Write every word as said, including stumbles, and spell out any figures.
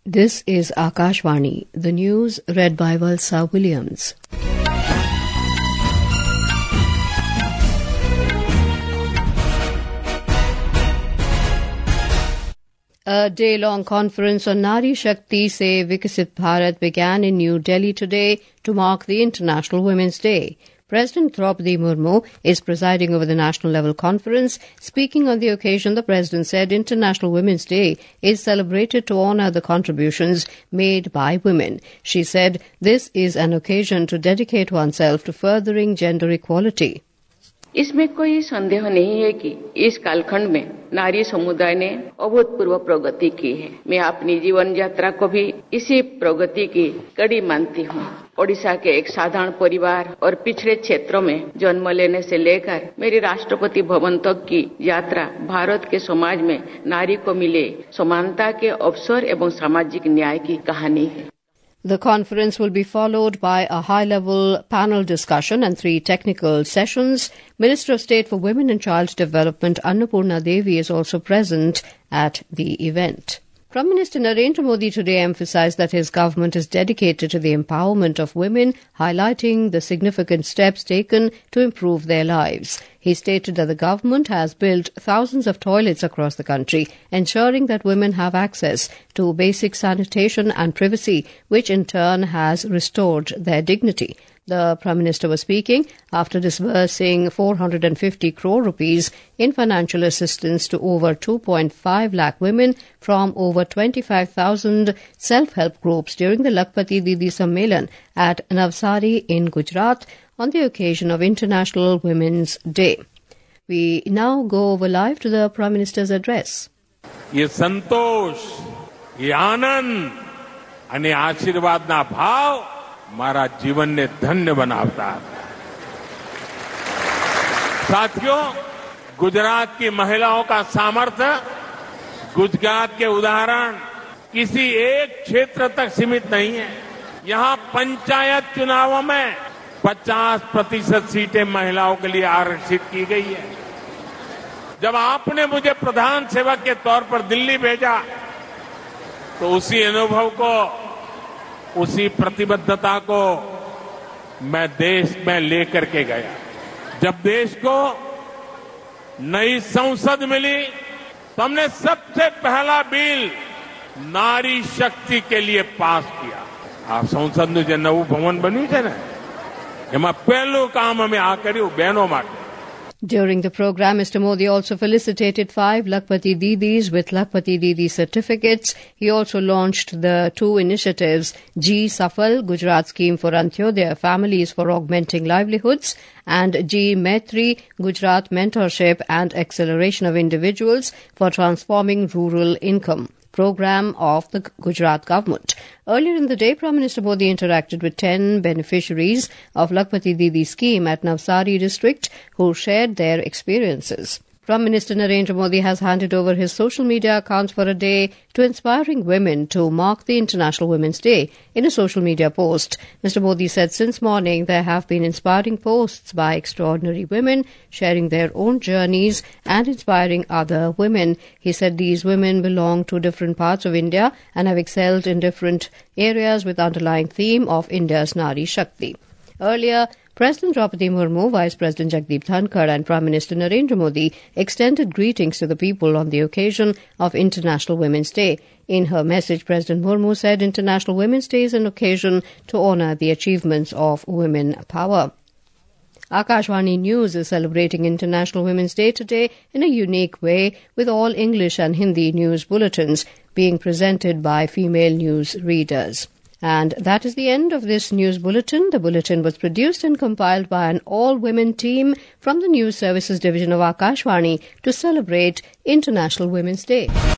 This is Akashvani, the news read by Valsa Williams. A day-long conference on Nari Shakti Se Vikasit Bharat began in New Delhi today to mark the International Women's Day. President Draupadi Murmu is presiding over the national-level conference. Speaking on the occasion, the President said International Women's Day is celebrated to honour the contributions made by women. She said this is an occasion to dedicate oneself to furthering gender equality. इसमें कोई संदेह नहीं है कि इस कालखंड में नारी समुदाय ने अभूतपूर्व प्रगति की है। मैं अपनी जीवन यात्रा को भी इसी प्रगति की कड़ी मानती हूँ। ओडिशा के एक साधारण परिवार और पिछड़े क्षेत्रों में जन्म लेने से लेकर मेरी राष्ट्रपति भवन तक की यात्रा भारत के समाज में नारी को मिले समानता के अवसर एवं सामाजिक न्याय की कहानी है। The conference will be followed by a high-level panel discussion and three technical sessions. Minister of State for Women and Child Development Annapurna Devi is also present at the event. Prime Minister Narendra Modi today emphasized that his government is dedicated to the empowerment of women, highlighting the significant steps taken to improve their lives. He stated that the government has built thousands of toilets across the country, ensuring that women have access to basic sanitation and privacy, which in turn has restored their dignity. The Prime Minister was speaking after disbursing four hundred fifty crore rupees in financial assistance to over two point five lakh women from over twenty-five thousand self-help groups during the Lakhpati Didi Sammelan at Navsari in Gujarat on the occasion of International Women's Day. We now go over live to the Prime Minister's address. ये संतोष, ये आनंद અને આશીર્વાદના ભાવ મારા જીવનને ધન્ય બનાવતા હતા। साथियों, गुजरात की महिलाओं का सामर्थ्य, गुजरात के उदाहरण किसी एक क्षेत्र तक सीमित नहीं है। यहां पंचायत चुनावों में पचास प्रतिशत सीटें महिलाओं के लिए आरक्षित की गई है। जब आपने मुझे प्रधान सेवक के तौर पर दिल्ली भेजा तो उसी अनुभव को, उसी प्रतिबद्धता को मैं देश में लेकर के गया। जब देश को नई संसद मिली तो हमने सबसे पहला बिल नारी शक्ति के लिए पास किया। आ संसदનું જે નવું ભવન બન્યું છે ને, એમાં પહેલું કામ અમે આ કર્યું બહેનો માટે। During the program, Mister Modi also felicitated five Lakhpati Didis with Lakhpati Didi certificates. He also launched the two initiatives, G Safal, Gujarat Scheme for Antyodaya Families for Augmenting Livelihoods, and G Maitri, Gujarat Mentorship and Acceleration of Individuals for Transforming Rural Income program of the Gujarat government. Earlier in the day, Prime Minister Modi interacted with ten beneficiaries of Lakhpati Didi scheme at Navsari district who shared their experiences. Prime Minister Narendra Modi has handed over his social media accounts for a day to inspiring women to mark the International Women's Day. In a social media post, Mister Modi said since morning there have been inspiring posts by extraordinary women sharing their own journeys and inspiring other women. He said these women belong to different parts of India and have excelled in different areas with underlying theme of India's Nari Shakti. Earlier, President Draupadi Murmu, Vice President Jagdeep Dhankar and Prime Minister Narendra Modi extended greetings to the people on the occasion of International Women's Day. In her message, President Murmu said International Women's Day is an occasion to honour the achievements of women power. Akashvani News is celebrating International Women's Day today in a unique way, with all English and Hindi news bulletins being presented by female news readers. And that is the end of this news bulletin. The bulletin was produced and compiled by an all-women team from the News Services Division of Akashvani to celebrate International Women's Day.